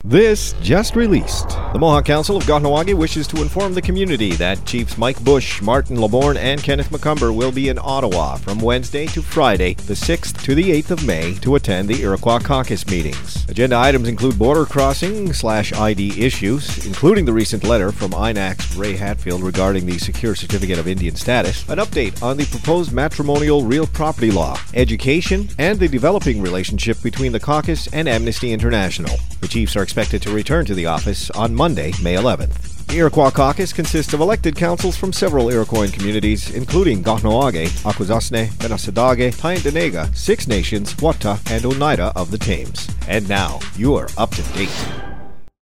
This just released. The Mohawk Council of Kahnawake wishes to inform the community that Chiefs Mike Bush, Martin Laborn, and Kenneth McCumber will be in Ottawa from Wednesday to Friday, the 6th to the 8th of May, to attend the Iroquois Caucus meetings. Agenda items include border crossing/ID issues, including the recent letter from INAC's Ray Hatfield regarding the Secure Certificate of Indian Status, an update on the proposed matrimonial real property law, education, and the developing relationship between the caucus and Amnesty International. The Chiefs are expected to return to the office on Monday, May 11th. The Iroquois Caucus consists of elected councils from several Iroquoian communities, including Kahnawake, Akwesasne, Benasadage, Tyendinaga, Six Nations, Wata, and Oneida of the Thames. And now, you're up to date.